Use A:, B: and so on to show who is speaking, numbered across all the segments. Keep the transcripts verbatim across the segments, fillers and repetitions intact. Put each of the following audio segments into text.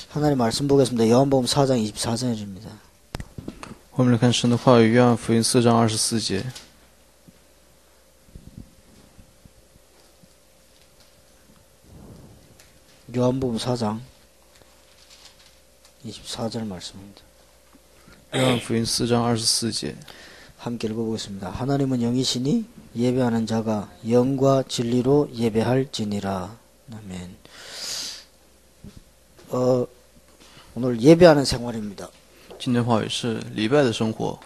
A: 하나님 말씀 보겠습니다. 요한복음 사 장 이십사 절입니다.
B: 我们来看神的话语，约翰福音四章二十四节。
A: 요한복음 사 장 이십사 절 말씀입니다.
B: 约翰福音四章二十四节。
A: 함께 읽어보겠습니다. 하나님은 영이시니 예배하는 자가 영과 진리로 예배할지니라. 아멘. 어, 오늘 예배하는 생활입니다.
B: 今天话语是礼拜的生活。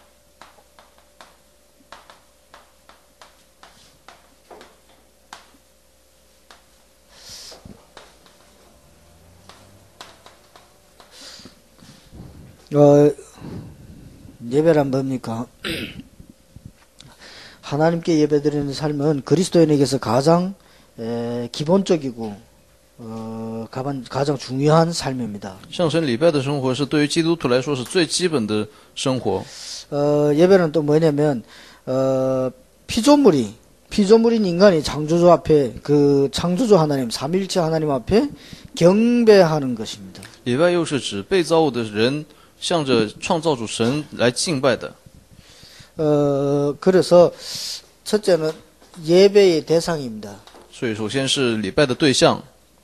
A: 어, 예배란 뭡니까? 하나님께 예배드리는 삶은 그리스도인에게서 가장 에, 기본적이고 어, 가장, 가장 중요한 삶입니다.
B: 向神礼拜的生活是对于基督徒来说是最基本的生活。
A: 어, 예배는 또 뭐냐면 어, 피조물이 피조물인 인간이 창조주 앞에 그 창조주 하나님 삼위일체 하나님 앞에 경배하는 것입니다.
B: 礼拜又是指被造物的人向着创造主神来敬拜的。
A: 어, 그래서 첫째는 예배의 대상입니다.
B: 所以首先是礼拜的对象。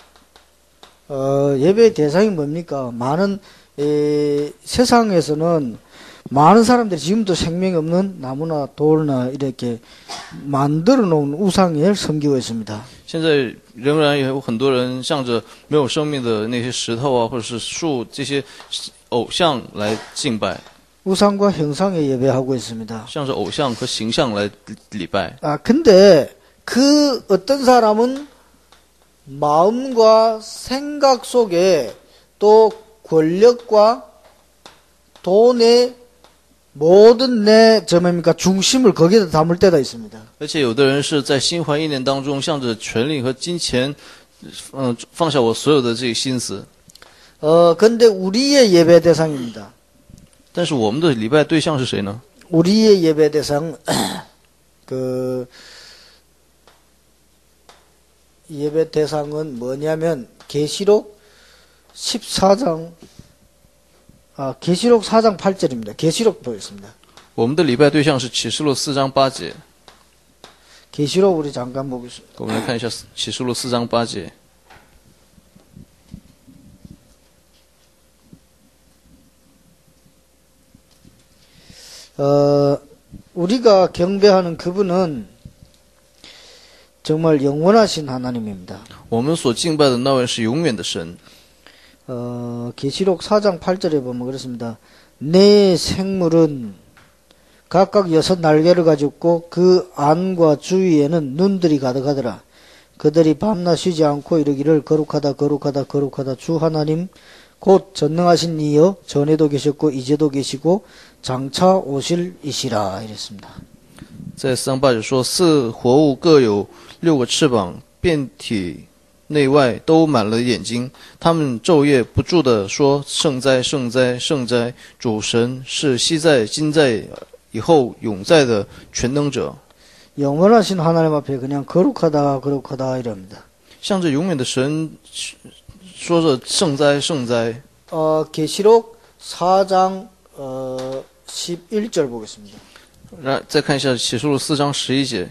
A: 어, 예배의 대상이 뭡니까? 많은 에, 세상에서는 많은 사람들이 지금도 생명이 없는 나무나 돌나 이렇게 만들어 놓은 우상을 섬기고 있습니다.
B: 现在仍然有很多人向着没有生命的那些石头啊，或者是树这些偶像来敬拜，
A: 우상과 형상에 예배하고 있습니다.
B: 向着偶像和形象来礼拜。
A: 아, 근데 그 어떤 사람은 마음과 생각 속에 또 권력과 돈의 모든 내 점입니까 중심을 거기다 담을 때가 있습니다.
B: 而且有的人是在心怀意念当中，向着权力和金钱，嗯、呃，放下我所有的这个心思。
A: 어, 근데 우리의 예배 대상입니다.
B: 但是我们的礼拜对象是谁呢？
A: 우리의 예배 대상, 그, 예배 대상은 뭐냐면, 계시록 십사 장, 아, 계시록 사 장 팔 절입니다. 계시록 보겠습니다.
B: 我们的礼拜对象是启示录四章八节。
A: 계시록 우리 잠깐 보겠습니다.
B: 我们来看一下启示录四章八节。
A: 어, 우리가 경배하는 그분은 정말 영원하신 하나님입니다.
B: 我们所敬拜的那位是永远的神。
A: 어, 계시록 사 장 팔 절에 보면 그렇습니다. 내 생물은 각각 여섯 날개를 가졌고 그 안과 주위에는 눈들이 가득하더라. 그들이 밤낮 쉬지 않고 이르기를 거룩하다 거룩하다 거룩하다 주 하나님 곧 전능하신 이여 전에도 계셨고 이제도 계시고 장차 오실 이시라 이랬습니다.
B: 在四章八节说，四活物各有六个翅膀，遍体内外都满了眼睛，他们昼夜不住地说：“圣哉，圣哉，圣哉！主神是昔在、今在、以后永在的全能者。”
A: 영원하신 하나님 앞에 그냥 거룩하다 거룩하다 이럽니다.
B: 向着永远的神说着圣哉圣哉。
A: 어, 계시록 사 장 어, 십일 절 보겠습니다.
B: 再看一下启示录四章十一节。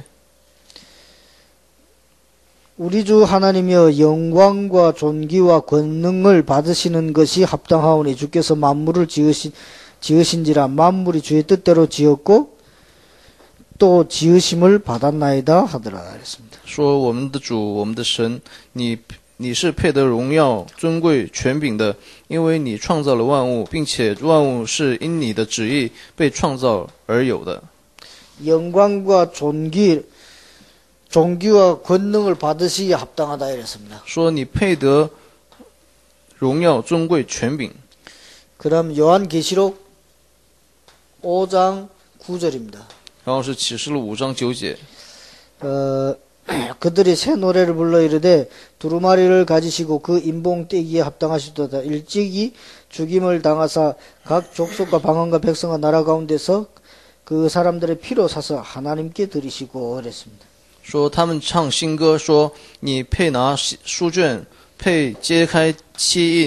A: 우리 주 하나님이여 영광과 존귀와 권능을 받으시는 것이 합당하오니 주께서 만물을 지으신, 지으신지라 만물이 주의 뜻대로 지었고 또 지으심을 받았나이다 하더라 그랬습니다.
B: 说我们的主我们的神你你是配得荣耀尊贵权柄的，因为你创造了万物，并且万物是因你的旨意被创造而有的。
A: 영광과 존귀, 존귀와 권능을 받으시기에 합당하다 이랬습니다.
B: 说你配得荣耀尊贵权柄。
A: 그럼 요한계시록 오 장 구 절입니다.
B: 然后是启示录五章九节。
A: 어, 그들이 새 노래를 불러 이르되 두루마리를 가지시고 그 인봉 떼기에 합당하시도다. 일찍이 죽임을 당하사 각 족속과 방언과 백성과 나라 가운데서 그 사람들의 피로 사서 하나님께 드리시고 그랬습니다.
B: 说他们唱新歌，说你配拿书卷，配揭开七印，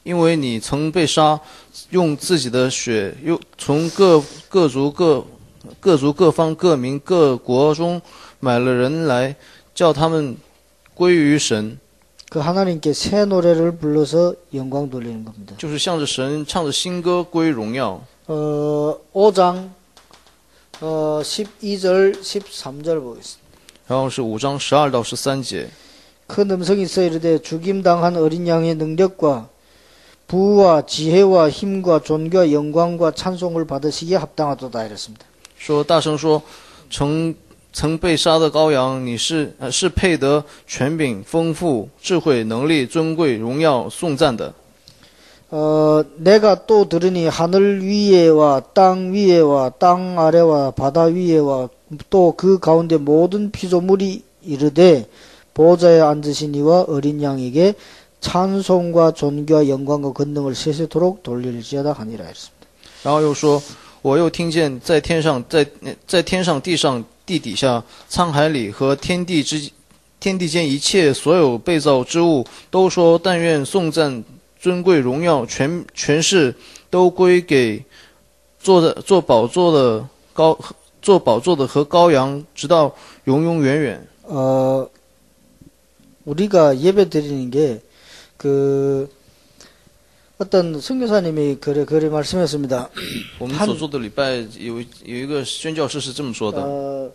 B: 因为你曾被杀，用自己的血，又从各各族各各族各方各民各国中买了人来，叫他们归于神。
A: 그 하나님께 새 노래를 불러서 영광 돌리는 겁니다.
B: 就是向着神唱着新歌归荣耀。
A: 어, 오 장 어, 십이 절, 십삼 절 보겠습니다.
B: 然后是五章十二到十三节。
A: 큰 음성이 있어 이르되 죽임당한 어린 양의 능력과 부와 지혜와 힘과 존귀와 영광과 찬송을 받으시기에 합당하도다 이랬습니다.
B: 说大声说，曾曾被杀的羔羊，你是呃是配得权柄、丰富、智慧、能力、尊贵、荣耀、颂赞的。
A: 어, 내가 또 들으니 하늘 위에와 땅 위에와 땅 아래와 바다 위에와 또 그 가운데 모든 피조물이 이르되 보좌에 앉으신 이와 어린 양에게 찬송과 존귀와 영광과 권능을 세세토록 돌릴지어다 하니라 했습니다.
B: 然后又说，我又听见在天上，在在天上、地上、地底下、沧海里和天地之天地间一切所有被造之物，都说：但愿颂赞、尊贵、荣耀、全权势都归给坐的坐宝座的高坐宝座的和羔羊，直到永永远远。
A: 어, 우리가 예배 드리는 게 그 어떤 선교사님이 그래 그래 말씀했습니다.
B: 我们所做的礼拜有有一个宣教士是这么说的。
A: 어,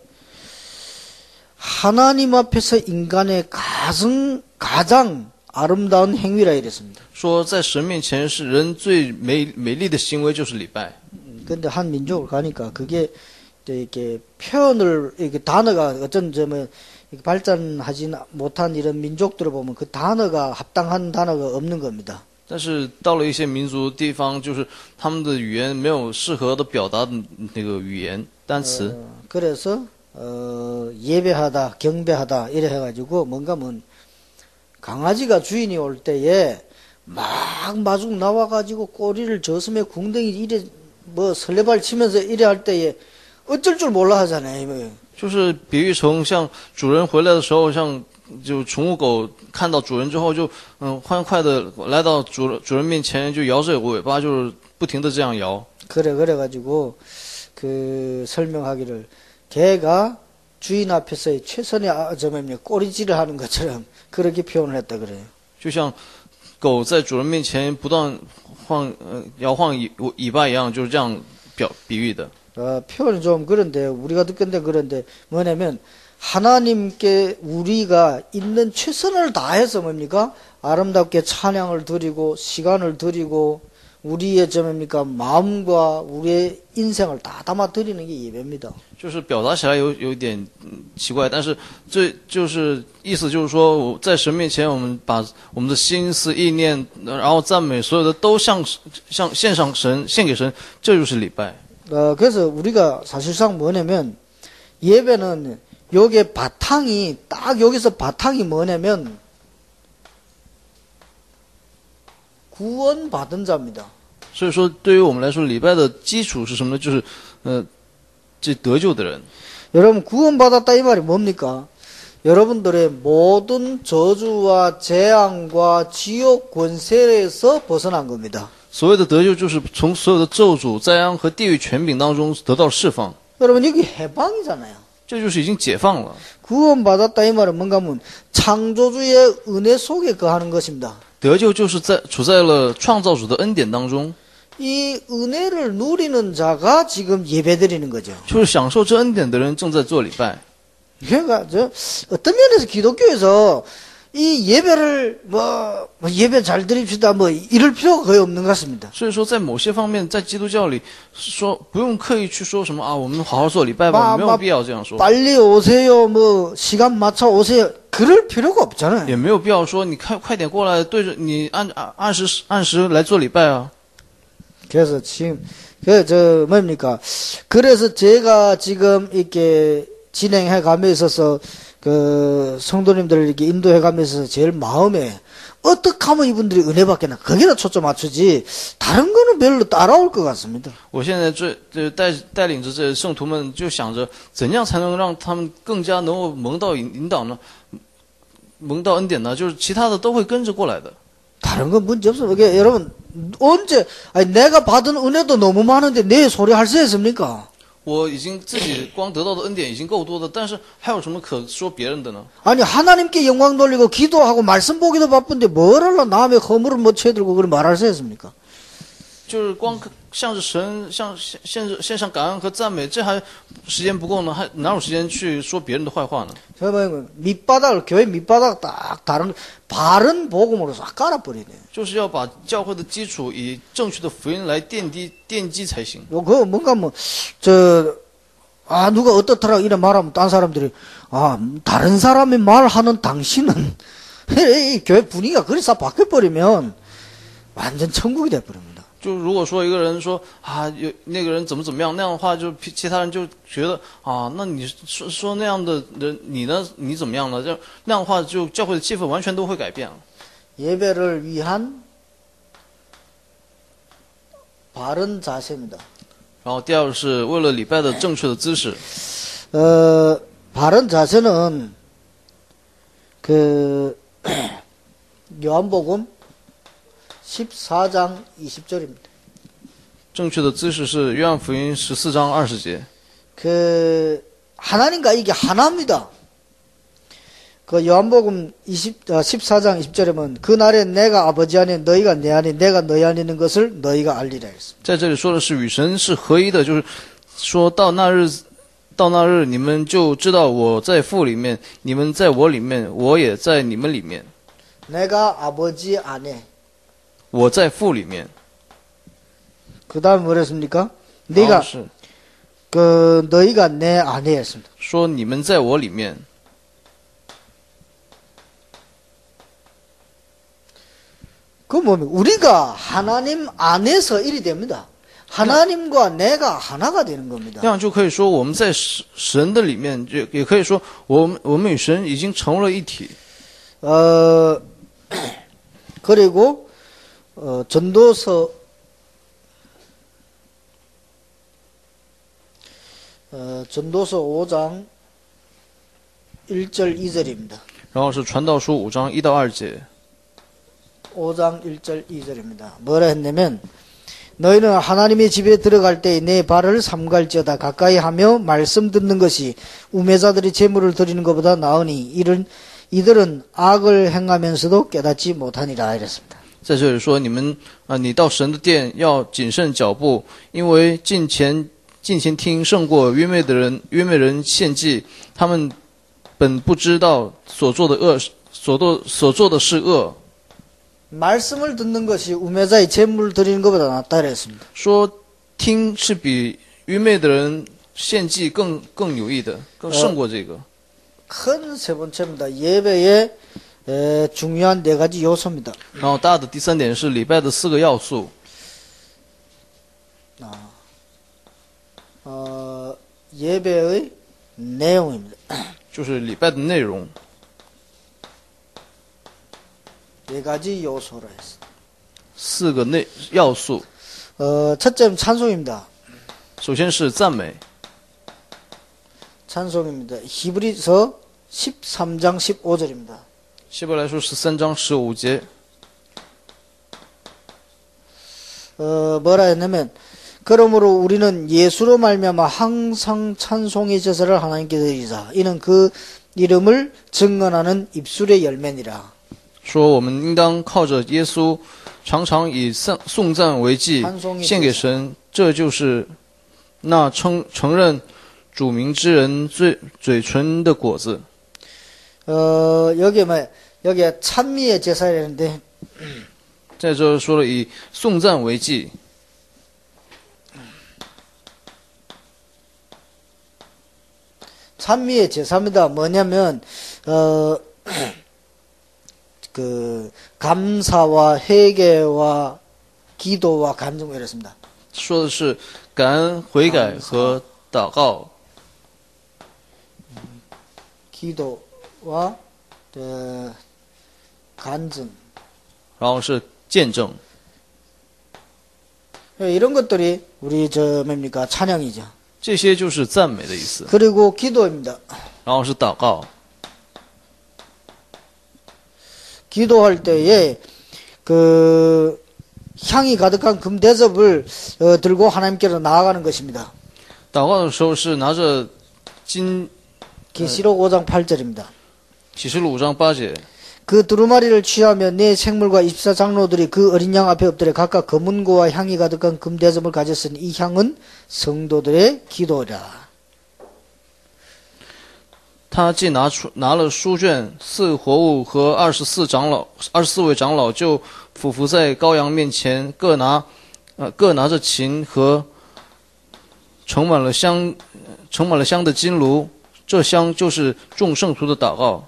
A: 하나님 앞에서 인간의 가장 가장 아름다운 행위라 이랬습니다.
B: 说在神面前是人最美美丽的行为就是礼拜。
A: 근데 한 민족을 가니까 그게 이렇게 표현을 이렇게 단어가 어떤 점에 발전하지 못한 이런 민족들을 보면 그 단어가 합당한 단어가 없는 겁니다.
B: 但是到了一些民族地方，就是他们的语言没有适合的表达的那个语言单词。
A: 어, 그래서 어, 예배하다, 경배하다 이래 해가지고 뭔가 뭐 강아지가 주인이 올 때에 막 마중 나와가지고 꼬리를 저슴에 궁뎅이 이래 뭐 설레발 치면서 이래 할 때에 어쩔 줄 몰라 하잖아요.
B: 就是比喻成像主人回来的时候，像就宠物狗看到主人之后就嗯欢快的来到主主人面前，就搖着尾巴，就是不停的这样摇。
A: 그래 그래가지고 그 설명하기를 개가 주인 앞에서의 최선의 아, 점입니다. 꼬리질을 하는 것처럼 그렇게 표현을 했다 그래요.
B: 就像狗在主人面前不断晃呃摇晃尾尾巴一样，就是这样表比喻的。
A: 어, 표현은 좀 그런데 우리가 듣건데 그런데 뭐냐면 하나님께 우리가 있는 최선을 다해서 뭡니까? 아름답게 찬양을 드리고 시간을 드리고 우리의 점입니까? 마음과 우리의 인생을 다 담아 드리는 게 예배입니다.
B: 就是表达起来有有点奇怪，但是这就是意思就是说，我在神面前，我们把我们的心思意念，然后赞美所有的都向向献上神，献给神，这就是礼拜。
A: 어, 그래서 우리가 사실상 뭐냐면 예배는 여기에 바탕이 딱 여기서 바탕이 뭐냐면 구원받은 자입니다.
B: 所以说，对于我们来说，礼拜的基础是什么呢？就是呃，这得救的人。
A: 여러분 구원받았다 이 말이 뭡니까? 여러분들의 모든 저주와 재앙과 지옥 권세에서 벗어난 겁니다.
B: 所谓的得救，就是从所有的咒诅、灾殃和地狱权柄当中得到释放，
A: 여러분 여기 해방이잖아요.
B: 这就是已经解放了。
A: 구원받았다 이 말은 뭔가 하면 창조주의 은혜 속에 거하는 것입니다.
B: 得救就是在处在了创造主的恩典当中，
A: 이 은혜를 누리는 자가 지금 예배드리는 거죠.
B: 就是享受这恩典的人正在做礼拜。
A: 그러니까 저 어떤 면에서 기독교에서 이 예배를 뭐, 뭐 예배 잘 드립시다 뭐 이럴 필요가 거의 없는 것 같습니다.
B: 所以说，在某些方面，在基督教里说不用刻意去说什么啊，我们好好做礼拜吧，没有必要这样说，
A: 빨리 오세요 뭐 시간 맞춰 오세요 그럴 필요가 없잖아요.
B: 也没有必要说你快快点过来，对着你按按按时按时来做礼拜啊。
A: 그래서 지금 그저 뭡니까? 그래서 제가 지금 이렇게 진행해 가면서 있어서 그 성도님들을 이렇게 인도해 가면서 제일 마음에 어떻게 하면 이분들이 은혜 받겠나 거기다 초점 맞추지 다른 거는 별로 따라올 것 같습니다.
B: 我现在这这带带领着这圣徒们，就想着怎样才能让他们更加能够蒙到引引导呢？蒙到恩典呢？就是其他的都会跟着过来的。
A: 다른 건 문제 없어. 이게 여러분 언제 아니 내가 받은 은혜도 너무 많은데 내 소리 할 수 있습니까?
B: 我已经自己光得到的恩典已经够多的，但是还有什么可说别人的呢？
A: 아니 하나님께 영광 돌리고 기도하고 말씀 보기도 바쁜데 뭘 하려 남의 허물을 못 채들고 그걸 말할 수 있습니까?
B: 就是光向着神，向献献献上感恩和赞美，这还时间不够呢，还哪有时间去说别人的坏话呢？
A: 저는 밑바닥을 교회 밑바닥 딱 다른 바른 복음으로 싹 깔아버리네.
B: 就是要把教会的基础以正确的福音来奠基奠基才行。
A: 요, 그 뭔가 뭐 저 아 누가 어떻더라 이런 말하면 딴 사람들이 아 다른 사람이 말하는 당신은 이 교회 분위기가 그래서 바뀌어버리면 완전 천국이 돼버립니다.
B: 就如果说一个人说啊，有那个人怎么怎么样，那样的话，就其他人就觉得啊，那你说说那样的人，你呢？你怎么样呢？这那样的话，就教会的气氛完全都会改变了。
A: 예배를 위한 바른 자세입니다.
B: 然后第二个是为了礼拜的正确的姿势。
A: 어, 바른 자세는 그 요한복음 십사 장 이십 절입니다.
B: 正确的姿势是约翰福音十四章二十节。
A: 그 하나님과 이게 하나입니다. 그 요한복음 이십, 어, 십사 장 이십 절에 보면 그날에 내가 아버지 안에 너희가 내 안에 내가 너희 안에 있는 것을 너희가 알리라 했습니다.
B: 在这里说的是与神是合一的，就是说到那日，到那日你们就知道我在父里面，你们在我里面，我也在你们里面。
A: 내가 아버지 안에.
B: 我在父里面。
A: 그 다음 뭐랬습니까? 네가
B: 是
A: 그 너희가 내 안에 했습니다.
B: 说你们在我里面。
A: 그 뭡니까? 우리가 하나님 안에서 일이 됩니다. 하나님과 내가 하나가 되는 겁니다.
B: 这样就可以说我们在神神的里面，就也可以说我们我们与神已经成为了一体。
A: 어 그리고 어, 전도서 어, 전도서 오 장 일 절 이 절입니다.
B: 然后是传道书五章一到二节。
A: 오 장 일 절 이 절입니다. 뭐라 했냐면 너희는 하나님의 집에 들어갈 때 내 발을 삼갈지어다 가까이 하며 말씀 듣는 것이 우매자들이 제물을 드리는 것보다 나으니 이런 이들은 악을 행하면서도 깨닫지 못하니라 이랬습니다.
B: 在这里说你们啊，你到神的殿要谨慎脚步，因为近前近前听胜过愚昧的人，愚昧人献祭，他们本不知道所做的恶，所做所做的是恶。
A: 말씀을 듣는 것이 우매자의 제물을 드리는 것보다 낫다 그랬습니다.
B: 说听是比愚昧的人献祭更更有益的，更胜过这个。
A: 큰 세 번째입니다. 예배의 에, 중요한 네 가지 요소입니다.
B: 然后大的第三点是礼拜的四个要素。
A: 아, 어, 예배의 내용입니다.
B: 就是礼拜的内容。
A: 네 가지 요소로 했습니다.
B: 四个内要素。
A: 어, 첫째는 찬송입니다.
B: 首先是赞美。
A: 찬송입니다. 히브리서 십삼 장 십오 절입니다.
B: 希伯来书十三章十五节。
A: 어, 뭐라 했냐면 그러므로 우리는 예수로 말미암아 항상 찬송의 제사를 하나님께 드리자. 이는 그 이름을 증언하는 입술의 열매니라.
B: 说我们应当靠着耶稣，常常以颂颂赞为祭，献给神，这就是那称承认主名之人嘴嘴唇的果子。
A: 어, 여기에 뭐 여기에 찬미의 제사라는데
B: 在这说了以颂赞为祭。
A: 찬미의 제사입니다. 뭐냐면 어, 그 감사와 회개와 기도와 간증 이렇습니다.
B: 说的是感恩、悔改和祷告。
A: 기도와 어, 간증.
B: 然后是见证。
A: 이런 것들이 우리 저 뭡니까 찬양이죠.
B: 这些就是赞美的意思。
A: 그리고 기도입니다.
B: 然后是祷告。
A: 기도할 때에 그 향이 가득한 금 대접을 어, 들고 하나님께로 나아가는 것입니다.
B: 祷告的时候是拿着金
A: 계시록 오 장 팔 절입니다.
B: 启示录五章八节
A: 그 두루마리를 취하며 네 생물과 입사 장로들이 그 어린 양 앞에 엎드려 각각 검은고와 향이 가득한 금 대접을 가졌으니 이 향은 성도들의 기도라.
B: 他既拿出拿了书卷，四活物和二十四长老，二十四位长老就俯伏在羔羊面前，各拿，呃，各拿着琴和盛满了香，盛满了香的金炉，这香就是众圣徒的祷告。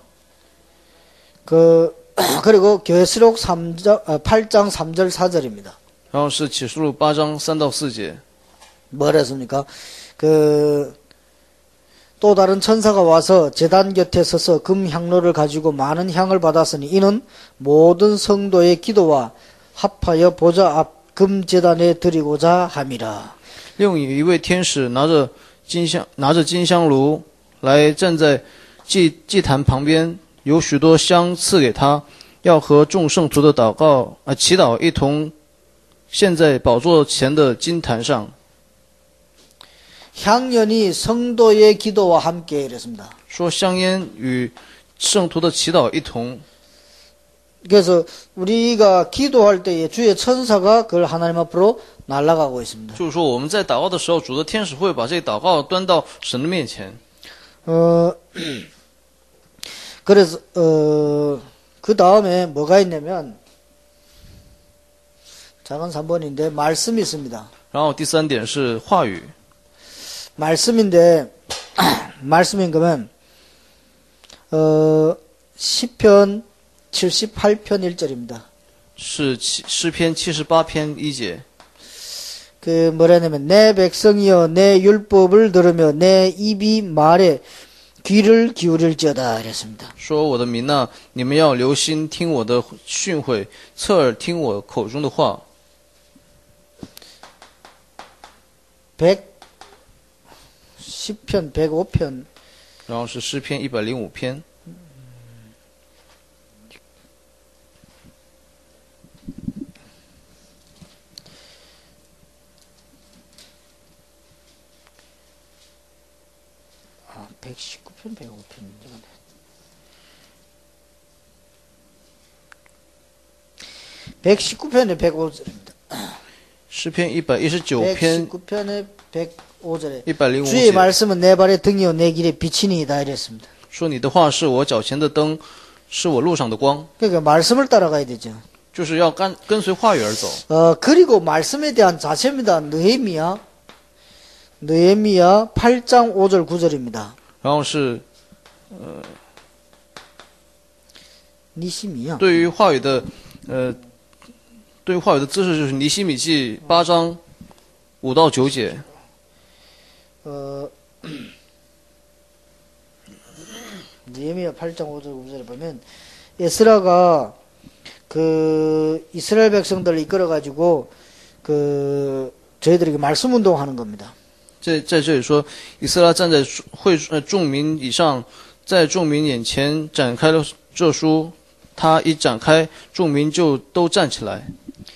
A: 그 그리고 계시록 삼 장, 팔 장 삼 절 사 절입니다.
B: 然后是启示录八章三到四节，
A: 뭐랬습니까? 그 또 다른 천사가 와서 제단 곁에 서서 금 향로를 가지고 많은 향을 받았으니 이는 모든 성도의 기도와 합하여 보좌 앞 금 제단에 드리고자 함이라.
B: 另有一位天使拿着金香，拿着金香炉来站在祭祭坛旁边，有许多香赐给他，要和众圣徒的祷告啊、呃、祈祷一同献在宝座前的金坛上。
A: 향연이 성도의 기도와 함께 이랬습니다.
B: 说香烟与圣徒的祈祷一同。
A: 그래서 우리가 기도할 때에 주의 천사가 그걸 하나님 앞으로 날아가고 있습니다.
B: 就是说我们在祷告的时候，主的天使会把这祷告端到神的面前。
A: 어, 그래서 어, 그 다음에 뭐가 있냐면 작은 삼 번인데 말씀이 있습니다.
B: 然后第三点是话语。
A: 말씀인데 말씀인 거면 어, 시편 칠십팔 편 일 절입니다.
B: 是诗篇七十八篇一节。
A: 그 뭐라냐면 내 백성이여 내 율법을 들으며 내 입이 말에 귀를 기울일지어다 이랬습니다.
B: 说我的民呐、啊，你们要留心听我的训诲，侧耳听我口中的话。
A: 백 시편 백오 편
B: 然后是诗篇一百零五篇。
A: 아, 백십구 편 백오 편 백십구 편에 백오 절입니다.
B: 诗篇一百一十九篇
A: 백십구 편에 백오 절에
B: 一百零五
A: 주의
B: 节
A: 말씀은 내 발의 등이요 내 길의 빛이니이다 이랬습니다.
B: 说你的话是我脚前的灯，是我路上的光，
A: 그러니까 말씀을 따라가야 되죠.
B: 就是要跟跟随话语而走。
A: 어, 그리고 말씀에 대한 자체입니다. 느헤미야 느헤미야 팔 장 오 절 구 절입니다.
B: 然后是
A: 니시미야
B: 对于话语的，呃，对于话语的姿势就是尼希米记八章五到九节。
A: 어, 느헤미야 팔 장 오 절 구 절에 보면 에스라가 그 이스라엘 백성들을 이끌어 가지고 그 저희들에게 말씀 운동하는 겁니다.
B: 在在这里说，以斯拉站在会呃众民以上，在众民眼前展开了这书，他一展开，众民就都站起来。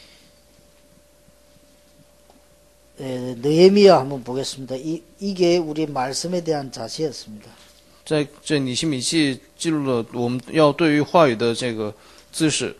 A: 에, 느헤미야 한번 보겠습니다. 이, 이게 우리 말씀에 대한 자세였습니다.
B: 在这尼希米记记录了我们要对于话语的这个姿势。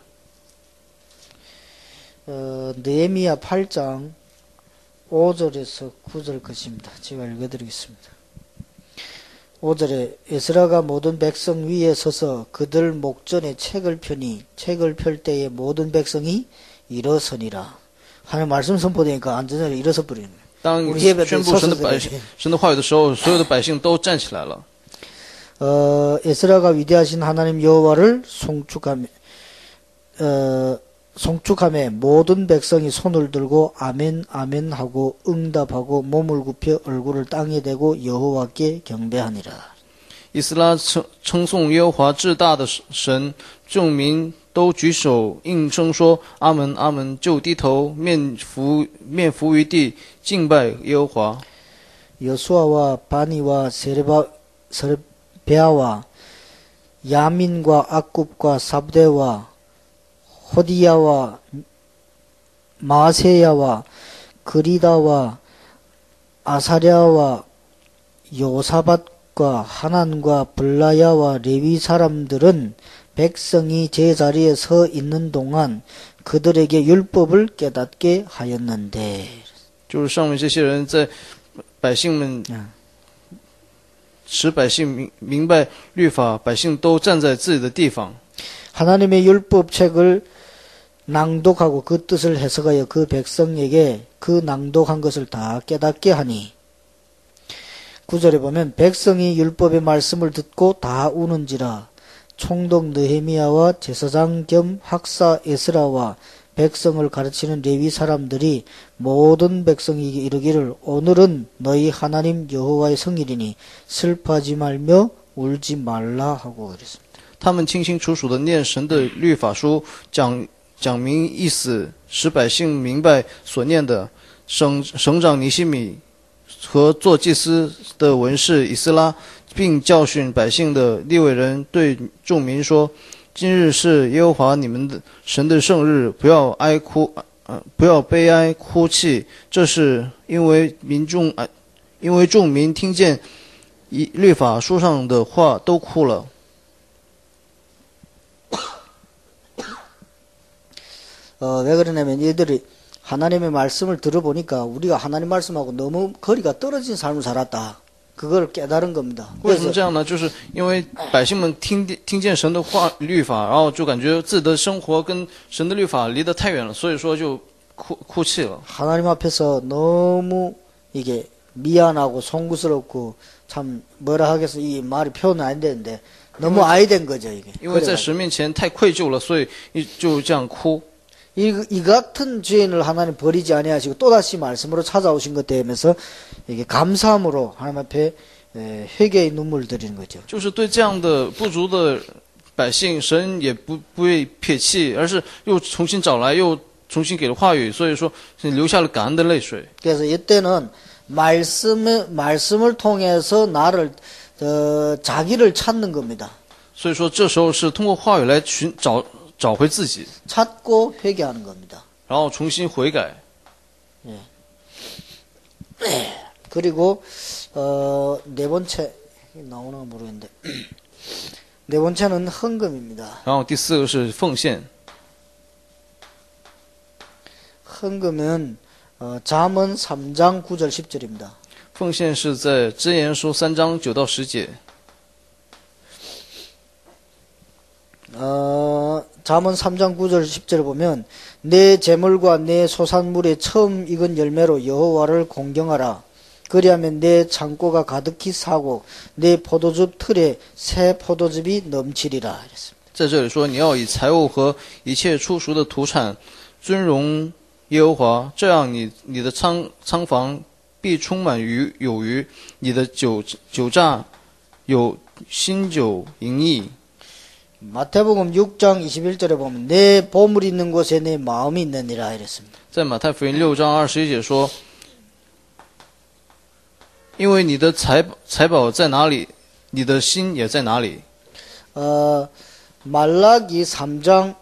A: 어, 느헤미야 팔 장 오 절에서 구 절 것입니다. 제가 읽어드리겠습니다. 오 절에 에스라가 모든 백성 위에 서서 그들 목전에 책을 펴니 책을 펼 때에 모든 백성이 일어서니라. 하나님 말씀 선포되니까 안전하게 일어서 버리는 거예요.
B: 当宣布神的百姓、神的话语的时候，所有的百姓都站起来了。
A: 어, 에스라가 위대하신 하나님 여호와를 송축하며 어, 송축함에 모든 백성이 손을 들고 아멘 아멘 하고 응답하고 몸을 굽혀 얼굴을 땅에 대고 여호와께 경배하니라.
B: 以斯拉称称颂耶和华至大的神，众民都举手应声说阿门阿门，就低头面伏面伏于地敬拜耶和华。
A: 여수아와 바니와 세레바 세레베아와 야민과 악굽과 삽대와 호디야와 마세야와 그리다와 아사랴와 요사밧과 하난과 블라야와 레위 사람들은 백성이 제자리에 서 있는 동안 그들에게 율법을 깨닫게 하였는데.
B: 就是上面这些人在百姓们使百姓明明白律法，百姓都站在自己的地方。
A: 하나님의 율법책을 낭독하고 그 뜻을 해석하여 그 백성에게 그 낭독한 것을 다 깨닫게 하니 구절에 보면 백성이 율법의 말씀을 듣고 다 우는지라 총독 느헤미야와 제사장 겸 학사 에스라와 백성을 가르치는 레위 사람들이 모든 백성에게 이르기를 오늘은 너희 하나님 여호와의 성일이니 슬퍼하지 말며 울지 말라 하고 그랬습니다.
B: 他们清清楚楚地念神的律法书，讲讲明意思，使百姓明白所念的。省省长尼西米和做祭司的文士以斯拉，并教训百姓的利未人对众民说：“今日是耶和华你们的神的圣日，不要哀哭，呃，不要悲哀哭泣。这是因为民众，呃，因为众民听见一律法书上的话都哭了。”
A: 어, 왜 그러냐면 얘들이 하나님의 말씀을 들어보니까 우리가 하나님 말씀하고 너무 거리가 떨어진 삶을 살았다. 그걸 깨달은 겁니다.
B: 为什么这样呢？就是因为百姓们听听见神的话律法，然后就感觉自己的生活跟神的律法离得太远了，所以说就哭哭泣了。
A: 하나님 앞에서 너무 이게 미안하고 송구스럽고 참 뭐라 하겠어 이 말이 표현 안 되는데 너무 아이된 거죠 이게.
B: 因为在神面前太愧疚了，所以就这样哭。
A: 이, 이 같은 죄인을 하나님 버리지 아니하시고 또다시 말씀으로 찾아오신 것 때문에서 이게 감사함으로 하나님 앞에 에, 회개의 눈물을 드리는 거죠.
B: 就是对这样的不足的百姓，神也不不会撇弃，而是又重新找来，又重新给了话语，所以说流下了感恩的泪水。
A: 그래서 이때는 말씀을 말씀을 통해서 나를 어, 자기를 찾는 겁니다.
B: 所以说这时候是通过话语来寻找。 找回自己，
A: 찾고 회개하는 겁니다.
B: 然后重新悔改。
A: 예. 그리고 어, 네 번째 나오나 모르겠는데 네 번째는 헌금입니다.
B: 然后第四个是奉献。
A: 헌금은 어, 잠언 삼 장 구 절 십 절입니다.
B: 奉献是在箴言书三章九到十节。
A: 어, 잠언 삼 장 구 절 십 절을 보면 내 재물과 내 소산물의 처음 익은 열매로 여호와를 공경하라. 그리하면 내 창고가 가득히 사고 내 포도즙 틀에 새 포도즙이 넘치리라. 이랬습니다.
B: 在这里说，你要以财物和一切出熟的土产尊荣耶和华，这样你你的仓仓房必充满鱼有余，你的酒酒榨有新酒盈溢。
A: 마태복음 육 장 이십일 절에 보면 내 보물 있는 곳에 내 마음이 있느니라 이랬습니다.
B: 在马太福音六章二十一节说，因为你的财财宝在哪里，你的心也在哪里。
A: 어, 말라기 삼 장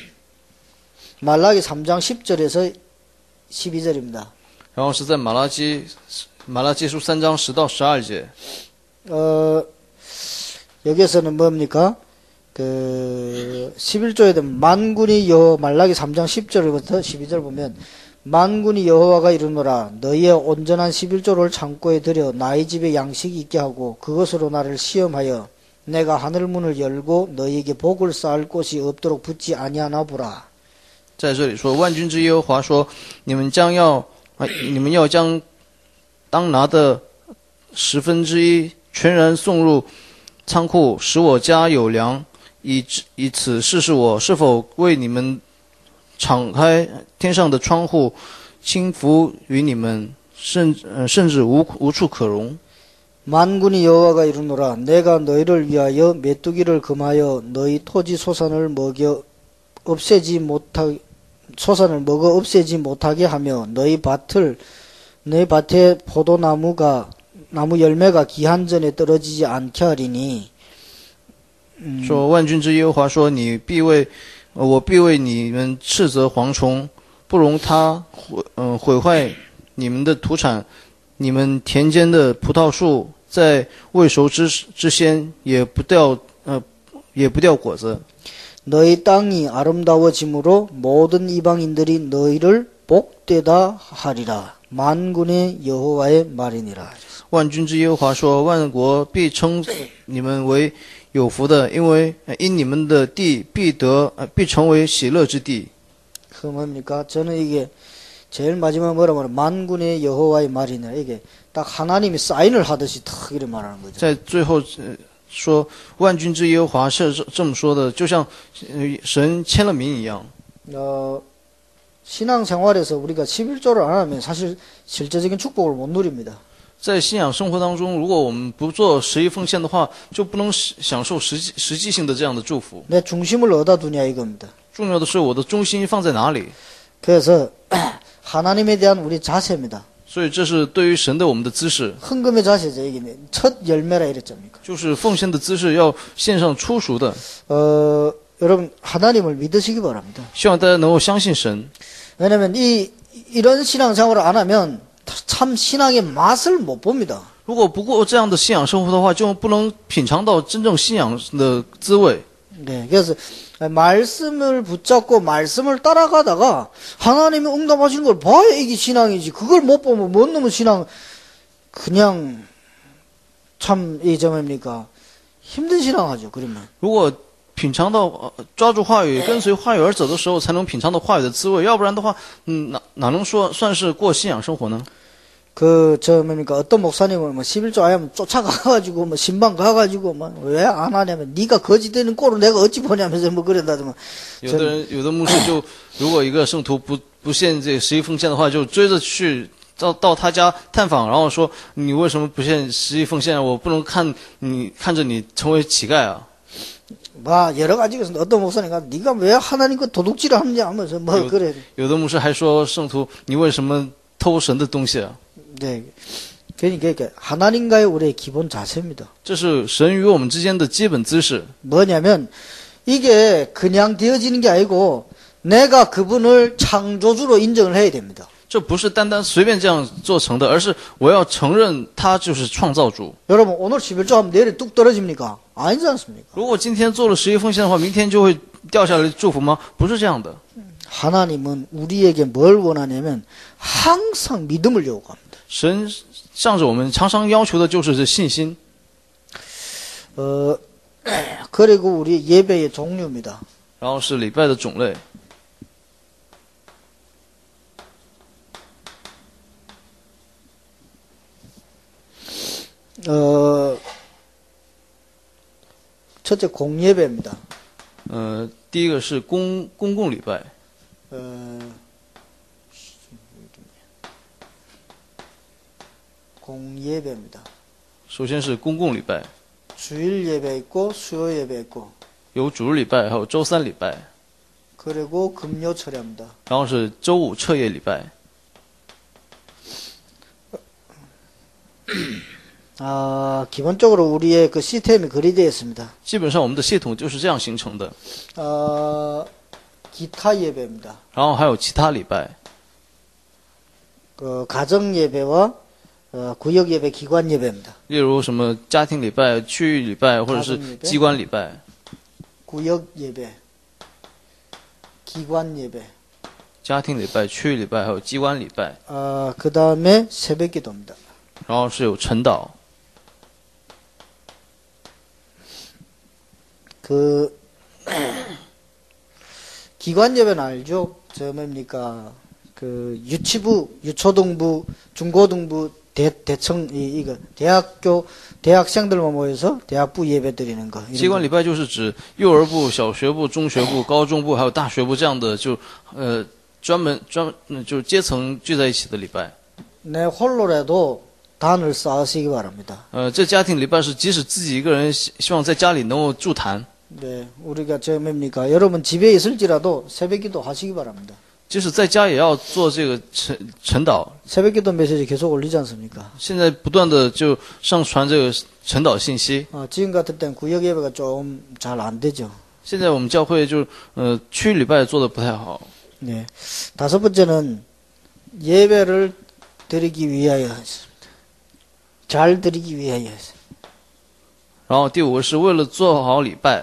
A: 말라기 삼 장 십 절에서 십이 절입니다.
B: 然后是在马拉基马拉基书三章十到十二节。
A: 어, 여기에서는 뭡니까? 그 십일 조에 되면 만군이 여호 말라기 삼 장 십 절부터 십이 절 보면 만군이 여호와가 이르노라 너희의 온전한 십일 조를 창고에 들여 나의 집에 양식이 있게 하고 그것으로 나를 시험하여 내가 하늘 문을 열고 너희에게 복을 쌓을 곳이 없도록 붙지 아니하나 보라.
B: 在这里说，万军之耶和华说：“你们将要，啊，你们要将当拿的十分之一全然送入仓库，使我家有粮。以以此试试我是否为你们敞开天上的窗户，倾福于你们，甚呃甚至无无处可容。”
A: 만군이 여호와가 이르노라 내가 너희를 위하여 메뚜기를 금하여 너희 토지 소산을 먹여 없애지 못하 소산을 먹어 없애지 못하게 하며 너희 밭을 너희 밭에 포도나무가 나무 열매가 기한 전에 떨어지지 않게 하리니.
B: 说万军之耶和华说：“你必为呃我必为你们斥责蝗虫，不容它毁嗯、呃、毁坏你们的土产，你们田间的葡萄树在未熟之之先也不掉呃也不掉果子。
A: 너희 땅이 아름다워짐으로 모든 이방인들이 너희를 복되다 하리라. 만군의 여호와의 말이니라.
B: 万军之耶和华说：万国必称你们为有福的，因为呃因你们的地必得呃必成为喜乐之地。
A: 그 뭡니까? 저는 이게 제일 마지막 뭐라 말해? 만군의 여호와의 말이니라. 이게 딱 하나님이 사인을 하듯이 탁 이렇게 말하는 거죠.
B: 在最后呃说万军之耶和华是这这么说的，就像呃神签了名一样。
A: 어, 신앙생활에서 우리가 십일조를 안 하면 사실 실제적인 축복을 못 누립니다.
B: 在信仰生活当中，如果我们不做十一奉献的话，就不能享受实际实际性的这样的祝福。
A: 내 중심을 어디다 두냐 이겁니다.
B: 重要的是我的中心放在哪里，
A: 그래서 하나님에 대한 우리 자세입니다.
B: 所以这是对于神的我们的姿势，
A: 헌금의 자세죠. 이게 첫 열매라 이랬잖습니까?
B: 就是奉献的姿势要献上初熟的。
A: 어, 여러분 하나님을 믿으시기 바랍니다.
B: 希望大家能够相信神，
A: 왜냐하면 이 이런 신앙생활을 안 하면 참 신앙의 맛을 못 봅니다.
B: 如果不过这样的信仰生活的话，就不能品尝到真正信仰的滋味。
A: 네, 그래서 말씀을 붙잡고 말씀을 따라가다가 하나님이 응답하시는 걸 봐야 이게 신앙이지. 그걸 못 보면 뭔 놈의 신앙 그냥 참 이 점입니까? 힘든 신앙하죠. 그러면.
B: 如果品尝到呃抓住话语，跟随话语而走的时候，才能品尝到话语的滋味。要不然的话，嗯，哪哪能说算是过信仰生活呢？
A: 그, 저, 뭡니까, 어떤 목사님은 뭐 십일조 하면 쫓아가가지고, 뭐, 신방 가가지고, 뭐, 왜 안 하냐면, 네가 거지되는 꼴을 내가 어찌 보냐면서 뭐, 그런다더만.
B: 有的人，有的牧师就，如果一个圣徒不不献这十一奉献的话，就追着去到到他家探访，然后说你为什么不献十一奉献？我不能看你看着你成为乞丐啊！
A: 뭐, 여러 가지가 있습니다. 어떤 목사님가, 네가 왜 하나님 그 도둑질을 하느냐 하면서, 뭐, 그래.
B: 有的牧师还说圣徒，你为什么偷神的东西啊？
A: 네. 그러니까 하나님과의 우리의 기본 자세입니다.
B: 这是神与我们之间的基本姿势。
A: 뭐냐면 이게 그냥 되어지는 게 아니고 내가 그분을 창조주로 인정을 해야 됩니다.
B: 这不是单单随便这样做成的，而是我要承认他就是创造主。
A: 여러분 오늘 십일조 하면 내일에 뚝 떨어집니까? 아니지 않습니까?
B: 如果今天做了十一奉献的话，明天就会掉下来祝福吗？不是这样的。
A: 하나님은 우리에게 뭘 원하냐면 항상 믿음을 요구합니다.
B: 神向着我们常常要求的就是这信心。
A: 어, 그리고 우리 예배의 종류입니다.
B: 然后是礼拜的种类。
A: 어, 첫째 공예배입니다.
B: 呃，第一个是公公共礼拜，
A: 어, 공예배입니다.
B: 首先是公共礼拜，
A: 주일 예배 있고 수요 예배 있고
B: 有主日礼拜，还有周三礼拜，
A: 그리고 금요 철야입니다.
B: 然后是周五彻夜礼拜。
A: 아, 기본적으로 우리의 그 시스템이 그리 되어 있습니다.
B: 基本上我们的系统就是这样形成的。
A: 어, 기타 예배입니다.
B: 然后还有其他礼拜，
A: 그 가정 예배와 어, 구역 예배, 기관 예배입니다.
B: 例如什么家庭礼拜、区域礼拜，或者是机关礼拜。
A: 구역 예배, 기관 예배.
B: 家庭礼拜、区域礼拜，还有机关礼拜。
A: 어, 그 다음에 새벽 기도입니다.
B: 然后是有晨祷。
A: 그 기관 예배는 알죠? 저 뭡니까? 그 유치부, 유초등부, 중고등부, 대, 대청 이 이거 대학교 대학생들만 모여서 대학부 예배 드리는 거.
B: 机关礼拜就是指幼儿部、小学部、中学部、高中部，还有大学部这样的，就呃专门专嗯就是阶层聚在一起的礼拜。
A: 내 홀로라도 단을 쌓으시기 바랍니다.
B: 呃，这家庭礼拜是即使自己一个人希希望在家里能够筑坛，
A: 네, 우리가 저 뭡니까? 여러분 집에 있을지라도 새벽기도 하시기 바랍니다.
B: 即使在家也要做这个晨晨祷。
A: 새벽기도 메시지 계속 올리지 않습니까?
B: 现在不断的就上传这个晨祷信息。
A: 어, 지금 같은 때는 구역 예배가 좀 잘 안 되죠.
B: 现在我们教会就呃区礼拜做的不太好。
A: 네. 다섯 번째는 예배를 드리기 위하여 했습니다. 잘 드리기 위하여 했습니다.
B: 然后第五个是为了做好礼拜。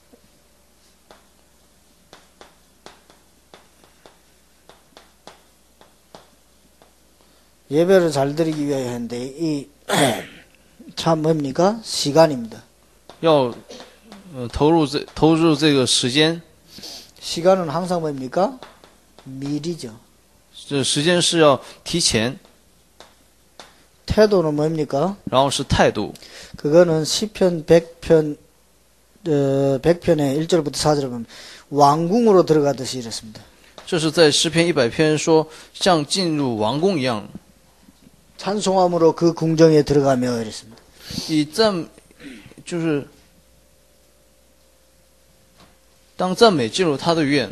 A: 예배를 잘 드리기 위하여 했는데 이 참 뭡니까? 시간입니다.
B: 要呃投入这投入这个时间，
A: 시간은 항상 뭡니까? 미리죠.
B: 这时间是要提前，
A: 태도는 뭡니까?
B: 然后是态度。
A: 그거는 시편 백 편 어, 백 편의 일 절부터 사 절에 보면 왕궁으로 들어가듯이 이랬습니다.
B: 这是在诗篇一百篇说，像进入王宫一样，
A: 찬송함으로 그 궁정에 들어가며 이랬습니다.
B: 以赞就是当赞美进入他的院。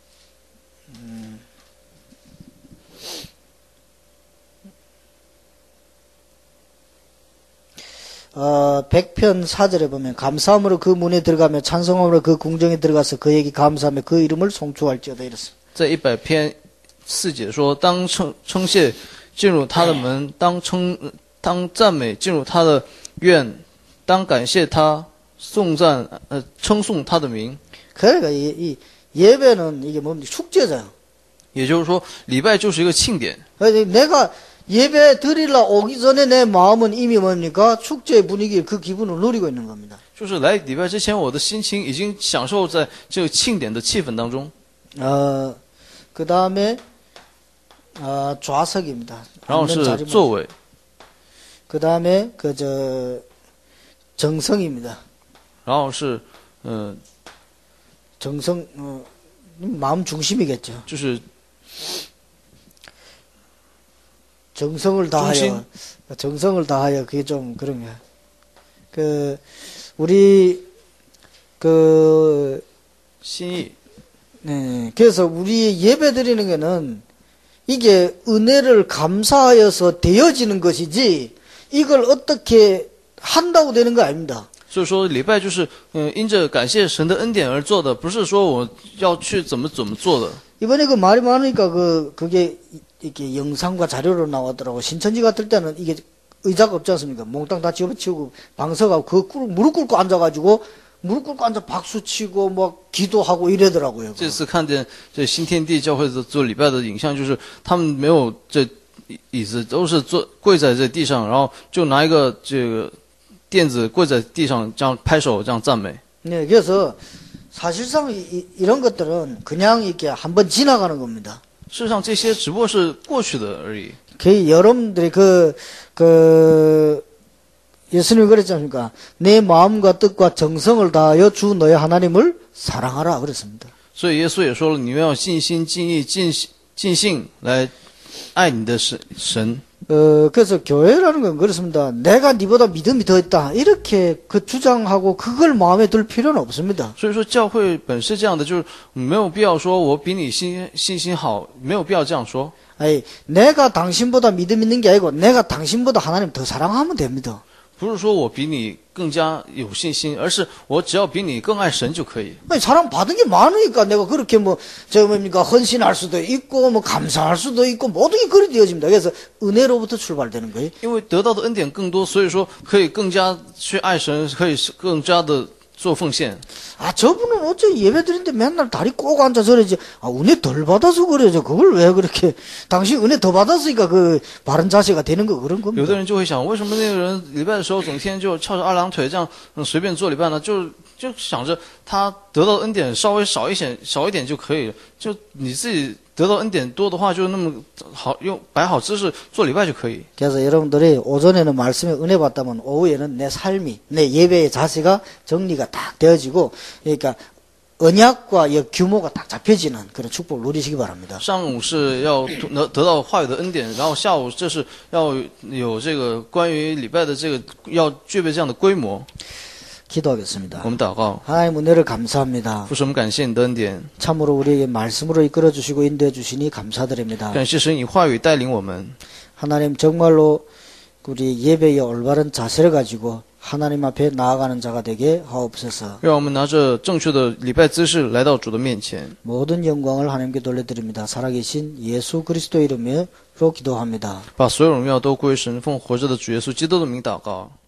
A: 어, 백 편 사 절에 보면 감사함으로 그 문에 들어가며 찬송함으로 그 궁정에 들어가서 그에게 감사하며 그 이름을 송축할지어다 이랬습니다.
B: 在一百篇四节说，当称称谢进入他的门，当称当赞美进入他的院，当感谢他，颂赞呃称颂他的名。
A: 그러니까 이, 이 예배는 이게 뭡니까? 축제잖아요.
B: 也就是说，礼拜就是一个庆典。
A: 그래서 내가 예배 드리러 오기 전에 내 마음은 이미 뭡니까? 축제의 분위기, 그 기분을 누리고 있는 겁니다.
B: 就是来礼拜之前，我的心情已经享受在这个庆典的气氛当中。
A: 어, 그 다음에, 어, 좌석입니다.
B: 然后是座位，
A: 그 다음에, 그, 저, 정성입니다.
B: 然后是呃，
A: 정성, 어, 마음 중심이겠죠.
B: 就是
A: 정성을 다하여,
B: 중심?
A: 정성을 다하여, 그게 좀 그런 거야. 그, 우리, 그,
B: 心意。
A: 네, 그래서 우리 예배 드리는 거는 이게 은혜를 감사하여서 되어지는 것이지 이걸 어떻게 한다고 되는 거 아닙니다.
B: 所以说，礼拜就是嗯、呃，因着感谢神的恩典而做的，不是说我要去怎么怎么做的。
A: 이번에 그 말이 많으니까 그, 그게 이렇게 영상과 자료로 나왔더라고. 신천지 같을 때는 이게 의자가 없지 않습니까? 몽땅 다 집어치우고 방석하고 그 꿇, 무릎 꿇고 앉아가지고 무릎 꿇고 앉아 박수 치고 뭐 기도하고 이러더라고요.
B: 这次看见这新天地教会的做礼拜的影像，就是他们没有这椅子，都是坐跪在这地上，然后就拿一个这个垫子跪在地上，这样拍手，这样赞美。
A: 네, 그래서 사실상 이, 이런 것들은 그냥 이렇게 한번 지나가는 겁니다.
B: 事实上，这些只不过是过去的而已。
A: 그 여러분들이 그, 그, 예수님이 그랬지 않습니까? 내 마음과 뜻과 정성을 다하여 주 너의 하나님을 사랑하라 그랬습니다.
B: 所以耶稣也说了，你们要尽心、尽意、尽尽性来爱你的神神。
A: 어, 그래서 교회라는 건 그렇습니다. 내가 니보다 믿음이 더 있다. 이렇게 그 주장하고 그걸 마음에 들 필요는 없습니다.
B: 所以说，教会本是这样的，就是没有必要说我比你信信心好，没有必要这样说。
A: 아니, 내가 당신보다 믿음 있는 게 아니고 내가 당신보다 하나님 더 사랑하면 됩니다.
B: 不是说我比你更加有信心，而是我只要比你更爱神就可以。
A: 아니, 사랑 받은 게 많으니까 내가 그렇게 뭐, 저 뭡니까, 헌신할 수도 있고, 뭐, 감사할 수도 있고, 모든 게 그리 되어집니다. 그래서 은혜로부터 출발되는 거예요.
B: 因为得到的恩典更多，所以说可以更加去爱神，可以更加的做奉献。
A: 아, 저분은 어째 예배 드리는데 맨날 다리 꼬고 앉아서 그러지. 아, 은혜 덜 받아서 그래죠. 그걸 왜 그렇게, 당신 은혜 더 받았으니까 그 바른 자세가 되는 거 그런
B: 有的
A: 겁니다.
B: 人就会想，为什么那个人礼拜的时候整天就翘着二郎腿这样，嗯，随便做礼拜呢？就就想着他得到的恩典稍微少一些，少一点就可以了。就你自己得到恩典多的话，就那么好用摆好姿势做礼拜就可以。
A: 그래서 여러분들이 오전에는 말씀에 은혜 받다면 오후에는 내 삶이, 내 예배의 자세가 정리가 딱 되어지고, 그러니까 언약과 이 규모가 딱 잡혀지는 그런 축복을 누리시기 바랍니다.
B: 上午是要得得到话语的恩典，然后下午这是要有这个关于礼拜的这个要具备这样的规模。
A: 기도하겠습니다.
B: 我们祷告，
A: 하나님 은혜를 감사합니다.
B: 父神，我们感谢你的恩典，
A: 참으로 우리에게 말씀으로 이끌어 주시고 인도해 주시니 감사드립니다.
B: 感谢神以话语带领我们。
A: 하나님 정말로 우리 예배의 올바른 자세를 가지고 하나님 앞에 나아가는 자가 되게 하옵소서.
B: 让我们拿着正确的礼拜姿势来到主的面前，
A: 모든 영광을 하나님께 돌려드립니다. 살아계신 예수 그리스도 이름으로 기도합니다.
B: 把所有荣耀都归神，奉活着的主耶稣基督的名祷告。